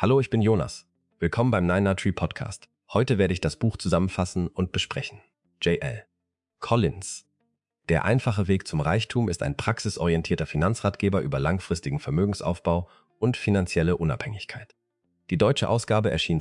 Hallo, ich bin Jonas. Willkommen beim Nine Tree Podcast. Heute werde ich das Buch zusammenfassen und besprechen. J.L. Collins. Der einfache Weg zum Reichtum ist ein praxisorientierter Finanzratgeber über langfristigen Vermögensaufbau und finanzielle Unabhängigkeit. Die deutsche Ausgabe erschien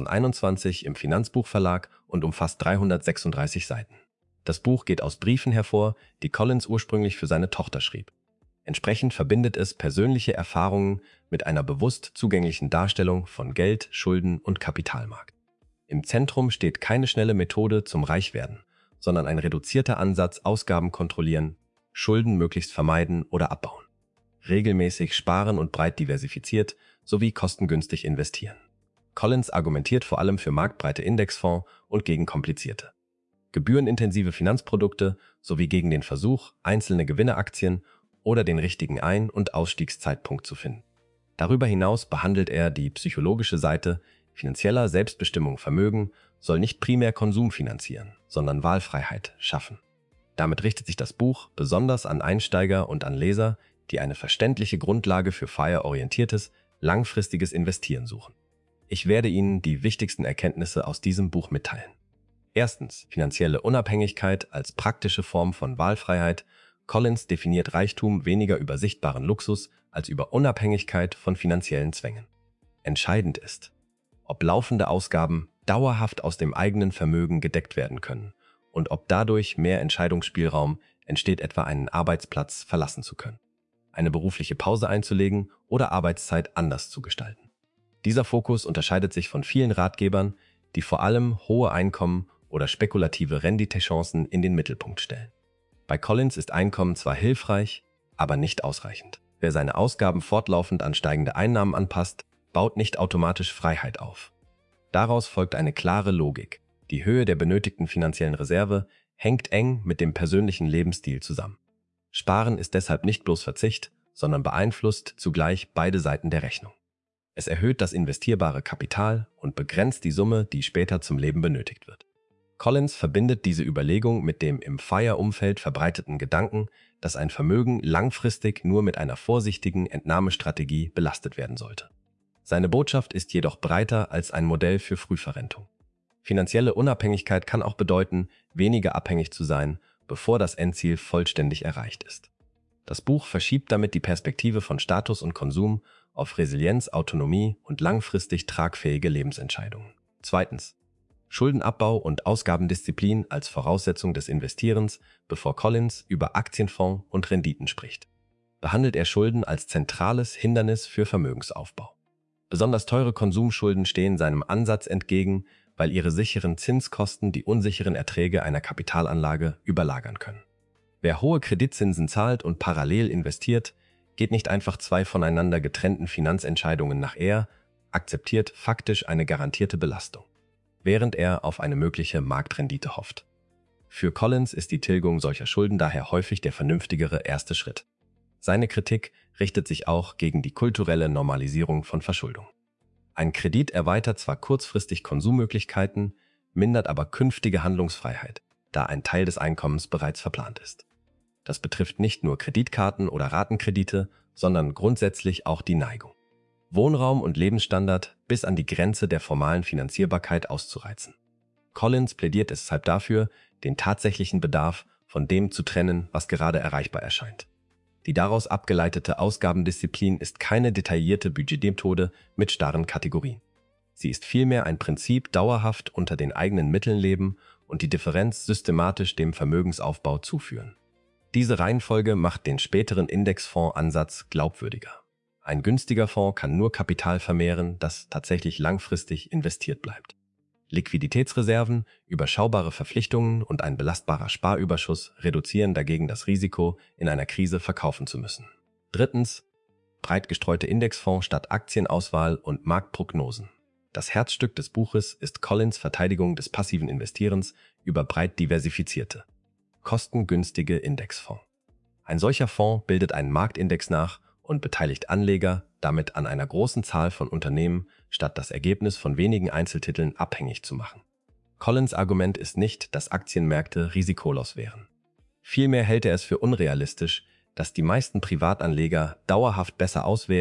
2021 im Finanzbuchverlag und umfasst 336 Seiten. Das Buch geht aus Briefen hervor, die Collins ursprünglich für seine Tochter schrieb. Entsprechend verbindet es persönliche Erfahrungen mit einer bewusst zugänglichen Darstellung von Geld, Schulden und Kapitalmarkt. Im Zentrum steht keine schnelle Methode zum Reichwerden, sondern ein reduzierter Ansatz, Ausgaben kontrollieren, Schulden möglichst vermeiden oder abbauen, regelmäßig sparen und breit diversifiziert sowie kostengünstig investieren. Collins argumentiert vor allem für marktbreite Indexfonds und gegen komplizierte, gebührenintensive Finanzprodukte sowie gegen den Versuch, einzelne Gewinneaktien oder den richtigen Ein- und Ausstiegszeitpunkt zu finden. Darüber hinaus behandelt er die psychologische Seite. Finanzieller Selbstbestimmung Vermögen soll nicht primär Konsum finanzieren, sondern Wahlfreiheit schaffen. Damit richtet sich das Buch besonders an Einsteiger und an Leser, die eine verständliche Grundlage für FIRE-orientiertes, langfristiges Investieren suchen. Ich werde Ihnen die wichtigsten Erkenntnisse aus diesem Buch mitteilen. Erstens, finanzielle Unabhängigkeit als praktische Form von Wahlfreiheit. Collins definiert Reichtum weniger über sichtbaren Luxus als über Unabhängigkeit von finanziellen Zwängen. Entscheidend ist, ob laufende Ausgaben dauerhaft aus dem eigenen Vermögen gedeckt werden können und ob dadurch mehr Entscheidungsspielraum entsteht, etwa einen Arbeitsplatz verlassen zu können, eine berufliche Pause einzulegen oder Arbeitszeit anders zu gestalten. Dieser Fokus unterscheidet sich von vielen Ratgebern, die vor allem hohe Einkommen oder spekulative Renditechancen in den Mittelpunkt stellen. Bei Collins ist Einkommen zwar hilfreich, aber nicht ausreichend. Wer seine Ausgaben fortlaufend an steigende Einnahmen anpasst, baut nicht automatisch Freiheit auf. Daraus folgt eine klare Logik. Die Höhe der benötigten finanziellen Reserve hängt eng mit dem persönlichen Lebensstil zusammen. Sparen ist deshalb nicht bloß Verzicht, sondern beeinflusst zugleich beide Seiten der Rechnung. Es erhöht das investierbare Kapital und begrenzt die Summe, die später zum Leben benötigt wird. Collins verbindet diese Überlegung mit dem im FIRE-Umfeld verbreiteten Gedanken, dass ein Vermögen langfristig nur mit einer vorsichtigen Entnahmestrategie belastet werden sollte. Seine Botschaft ist jedoch breiter als ein Modell für Frühverrentung. Finanzielle Unabhängigkeit kann auch bedeuten, weniger abhängig zu sein, bevor das Endziel vollständig erreicht ist. Das Buch verschiebt damit die Perspektive von Status und Konsum auf Resilienz, Autonomie und langfristig tragfähige Lebensentscheidungen. Zweitens. Schuldenabbau und Ausgabendisziplin als Voraussetzung des Investierens, bevor Collins über Aktienfonds und Renditen spricht. Behandelt er Schulden als zentrales Hindernis für Vermögensaufbau. Besonders teure Konsumschulden stehen seinem Ansatz entgegen, weil ihre sicheren Zinskosten die unsicheren Erträge einer Kapitalanlage überlagern können. Wer hohe Kreditzinsen zahlt und parallel investiert, geht nicht einfach zwei voneinander getrennten Finanzentscheidungen nach. Er akzeptiert faktisch eine garantierte Belastung, während er auf eine mögliche Marktrendite hofft. Für Collins ist die Tilgung solcher Schulden daher häufig der vernünftigere erste Schritt. Seine Kritik richtet sich auch gegen die kulturelle Normalisierung von Verschuldung. Ein Kredit erweitert zwar kurzfristig Konsummöglichkeiten, mindert aber künftige Handlungsfreiheit, da ein Teil des Einkommens bereits verplant ist. Das betrifft nicht nur Kreditkarten oder Ratenkredite, sondern grundsätzlich auch die Neigung, Wohnraum und Lebensstandard bis an die Grenze der formalen Finanzierbarkeit auszureizen. Collins plädiert deshalb dafür, den tatsächlichen Bedarf von dem zu trennen, was gerade erreichbar erscheint. Die daraus abgeleitete Ausgabendisziplin ist keine detaillierte Budgetmethode mit starren Kategorien. Sie ist vielmehr ein Prinzip, dauerhaft unter den eigenen Mitteln leben und die Differenz systematisch dem Vermögensaufbau zuführen. Diese Reihenfolge macht den späteren Indexfondsansatz glaubwürdiger. Ein günstiger Fonds kann nur Kapital vermehren, das tatsächlich langfristig investiert bleibt. Liquiditätsreserven, überschaubare Verpflichtungen und ein belastbarer Sparüberschuss reduzieren dagegen das Risiko, in einer Krise verkaufen zu müssen. Drittens. Breit gestreute Indexfonds statt Aktienauswahl und Marktprognosen. Das Herzstück des Buches ist Collins' Verteidigung des passiven Investierens über breit diversifizierte, kostengünstige Indexfonds. Ein solcher Fonds bildet einen Marktindex nach und beteiligt Anleger damit an einer großen Zahl von Unternehmen, statt das Ergebnis von wenigen Einzeltiteln abhängig zu machen. Collins' Argument ist nicht, dass Aktienmärkte risikolos wären. Vielmehr hält er es für unrealistisch, dass die meisten Privatanleger dauerhaft besser auswählen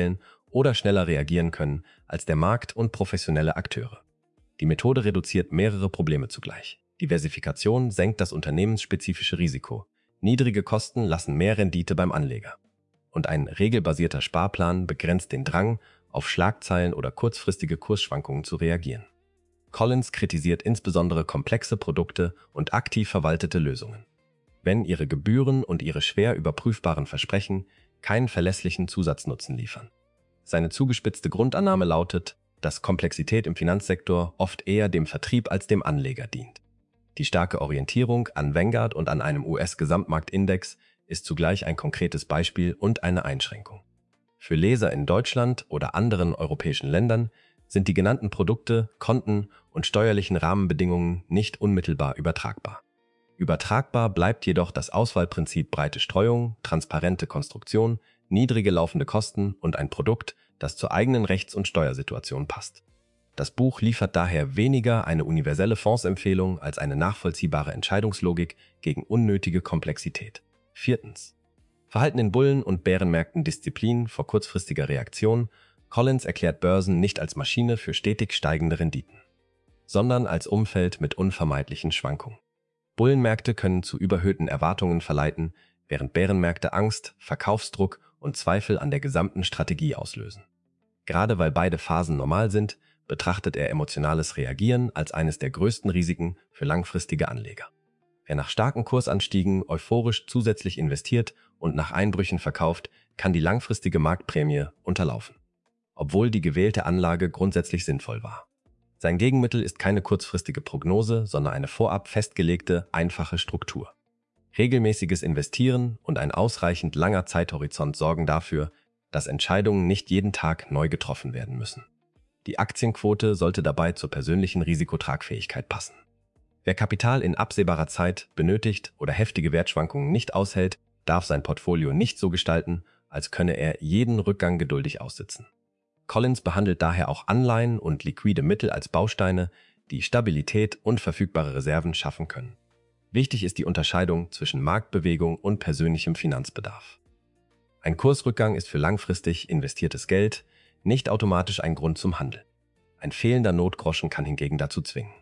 oder schneller reagieren können als der Markt und professionelle Akteure. Die Methode reduziert mehrere Probleme zugleich. Diversifikation senkt das unternehmensspezifische Risiko. Niedrige Kosten lassen mehr Rendite beim Anleger. Und ein regelbasierter Sparplan begrenzt den Drang, auf Schlagzeilen oder kurzfristige Kursschwankungen zu reagieren. Collins kritisiert insbesondere komplexe Produkte und aktiv verwaltete Lösungen. Wenn ihre Gebühren und ihre schwer überprüfbaren Versprechen keinen verlässlichen Zusatznutzen liefern. Seine zugespitzte Grundannahme lautet, dass Komplexität im Finanzsektor oft eher dem Vertrieb als dem Anleger dient. Die starke Orientierung an Vanguard und an einem US-Gesamtmarktindex ist zugleich ein konkretes Beispiel und eine Einschränkung. Für Leser in Deutschland oder anderen europäischen Ländern sind die genannten Produkte, Konten und steuerlichen Rahmenbedingungen nicht unmittelbar übertragbar. Übertragbar bleibt jedoch das Auswahlprinzip breite Streuung, transparente Konstruktion, niedrige laufende Kosten und ein Produkt, das zur eigenen Rechts- und Steuersituation passt. Das Buch liefert daher weniger eine universelle Fondsempfehlung als eine nachvollziehbare Entscheidungslogik gegen unnötige Komplexität. 4. Verhalten in Bullen- und Bärenmärkten Disziplin vor kurzfristiger Reaktion. Collins erklärt Börsen nicht als Maschine für stetig steigende Renditen, sondern als Umfeld mit unvermeidlichen Schwankungen. Bullenmärkte können zu überhöhten Erwartungen verleiten, während Bärenmärkte Angst, Verkaufsdruck und Zweifel an der gesamten Strategie auslösen. Gerade weil beide Phasen normal sind, betrachtet er emotionales Reagieren als eines der größten Risiken für langfristige Anleger. Wer nach starken Kursanstiegen euphorisch zusätzlich investiert und nach Einbrüchen verkauft, kann die langfristige Marktprämie unterlaufen, obwohl die gewählte Anlage grundsätzlich sinnvoll war. Sein Gegenmittel ist keine kurzfristige Prognose, sondern eine vorab festgelegte, einfache Struktur. Regelmäßiges Investieren und ein ausreichend langer Zeithorizont sorgen dafür, dass Entscheidungen nicht jeden Tag neu getroffen werden müssen. Die Aktienquote sollte dabei zur persönlichen Risikotragfähigkeit passen. Wer Kapital in absehbarer Zeit benötigt oder heftige Wertschwankungen nicht aushält, darf sein Portfolio nicht so gestalten, als könne er jeden Rückgang geduldig aussitzen. Collins behandelt daher auch Anleihen und liquide Mittel als Bausteine, die Stabilität und verfügbare Reserven schaffen können. Wichtig ist die Unterscheidung zwischen Marktbewegung und persönlichem Finanzbedarf. Ein Kursrückgang ist für langfristig investiertes Geld nicht automatisch ein Grund zum Handel. Ein fehlender Notgroschen kann hingegen dazu zwingen.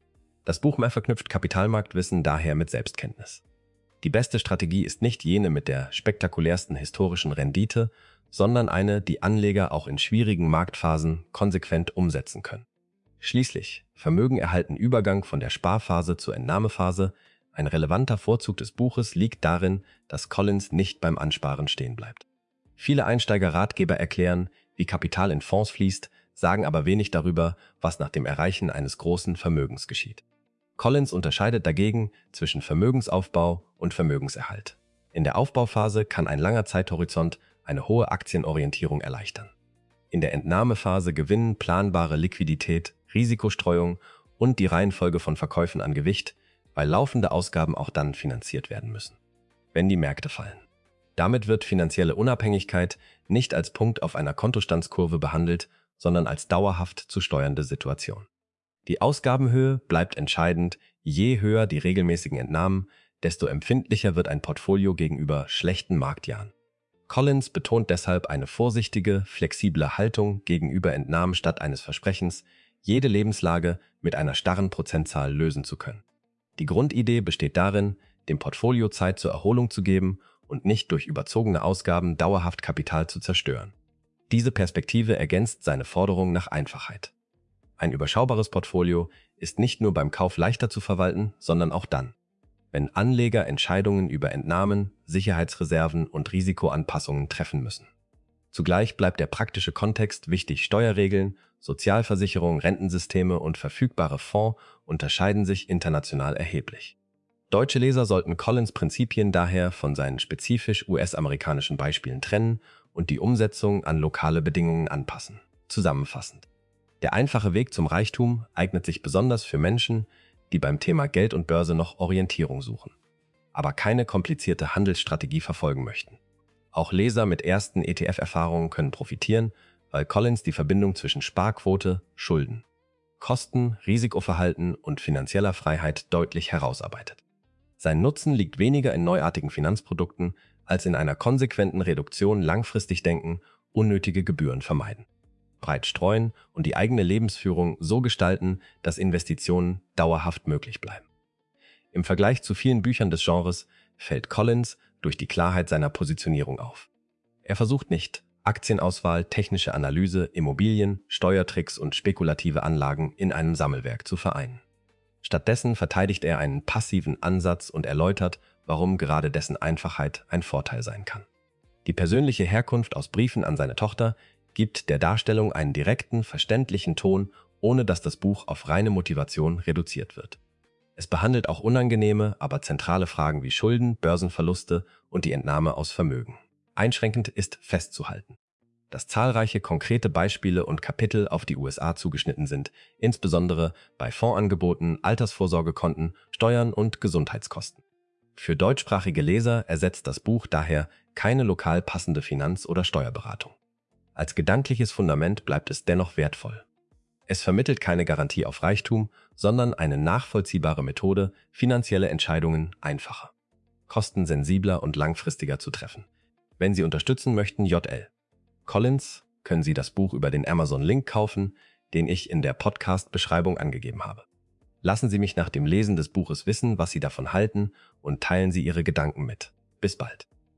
Das Buch verknüpft Kapitalmarktwissen daher mit Selbstkenntnis. Die beste Strategie ist nicht jene mit der spektakulärsten historischen Rendite, sondern eine, die Anleger auch in schwierigen Marktphasen konsequent umsetzen können. Schließlich, Vermögen erhalten Übergang von der Sparphase zur Entnahmephase. Ein relevanter Vorzug des Buches liegt darin, dass Collins nicht beim Ansparen stehen bleibt. Viele Einsteiger-Ratgeber erklären, wie Kapital in Fonds fließt, sagen aber wenig darüber, was nach dem Erreichen eines großen Vermögens geschieht. Collins unterscheidet dagegen zwischen Vermögensaufbau und Vermögenserhalt. In der Aufbauphase kann ein langer Zeithorizont eine hohe Aktienorientierung erleichtern. In der Entnahmephase gewinnen planbare Liquidität, Risikostreuung und die Reihenfolge von Verkäufen an Gewicht, weil laufende Ausgaben auch dann finanziert werden müssen, wenn die Märkte fallen. Damit wird finanzielle Unabhängigkeit nicht als Punkt auf einer Kontostandskurve behandelt, sondern als dauerhaft zu steuernde Situation. Die Ausgabenhöhe bleibt entscheidend, je höher die regelmäßigen Entnahmen, desto empfindlicher wird ein Portfolio gegenüber schlechten Marktjahren. Collins betont deshalb eine vorsichtige, flexible Haltung gegenüber Entnahmen statt eines Versprechens, jede Lebenslage mit einer starren Prozentzahl lösen zu können. Die Grundidee besteht darin, dem Portfolio Zeit zur Erholung zu geben und nicht durch überzogene Ausgaben dauerhaft Kapital zu zerstören. Diese Perspektive ergänzt seine Forderung nach Einfachheit. Ein überschaubares Portfolio ist nicht nur beim Kauf leichter zu verwalten, sondern auch dann, wenn Anleger Entscheidungen über Entnahmen, Sicherheitsreserven und Risikoanpassungen treffen müssen. Zugleich bleibt der praktische Kontext wichtig. Steuerregeln, Sozialversicherung, Rentensysteme und verfügbare Fonds unterscheiden sich international erheblich. Deutsche Leser sollten Collins' Prinzipien daher von seinen spezifisch US-amerikanischen Beispielen trennen und die Umsetzung an lokale Bedingungen anpassen. Zusammenfassend: Der einfache Weg zum Reichtum eignet sich besonders für Menschen, die beim Thema Geld und Börse noch Orientierung suchen, aber keine komplizierte Handelsstrategie verfolgen möchten. Auch Leser mit ersten ETF-Erfahrungen können profitieren, weil Collins die Verbindung zwischen Sparquote, Schulden, Kosten, Risikoverhalten und finanzieller Freiheit deutlich herausarbeitet. Sein Nutzen liegt weniger in neuartigen Finanzprodukten als in einer konsequenten Reduktion langfristig denken unnötige Gebühren vermeiden, breit streuen und die eigene Lebensführung so gestalten, dass Investitionen dauerhaft möglich bleiben. Im Vergleich zu vielen Büchern des Genres fällt Collins durch die Klarheit seiner Positionierung auf. Er versucht nicht, Aktienauswahl, technische Analyse, Immobilien, Steuertricks und spekulative Anlagen in einem Sammelwerk zu vereinen. Stattdessen verteidigt er einen passiven Ansatz und erläutert, warum gerade dessen Einfachheit ein Vorteil sein kann. Die persönliche Herkunft aus Briefen an seine Tochter gibt der Darstellung einen direkten, verständlichen Ton, ohne dass das Buch auf reine Motivation reduziert wird. Es behandelt auch unangenehme, aber zentrale Fragen wie Schulden, Börsenverluste und die Entnahme aus Vermögen. Einschränkend ist festzuhalten, dass zahlreiche konkrete Beispiele und Kapitel auf die USA zugeschnitten sind, insbesondere bei Fondsangeboten, Altersvorsorgekonten, Steuern und Gesundheitskosten. Für deutschsprachige Leser ersetzt das Buch daher keine lokal passende Finanz- oder Steuerberatung. Als gedankliches Fundament bleibt es dennoch wertvoll. Es vermittelt keine Garantie auf Reichtum, sondern eine nachvollziehbare Methode, finanzielle Entscheidungen einfacher, kostensensibler und langfristiger zu treffen. Wenn Sie unterstützen möchten, JL Collins, können Sie das Buch über den Amazon-Link kaufen, den ich in der Podcast-Beschreibung angegeben habe. Lassen Sie mich nach dem Lesen des Buches wissen, was Sie davon halten, und teilen Sie Ihre Gedanken mit. Bis bald.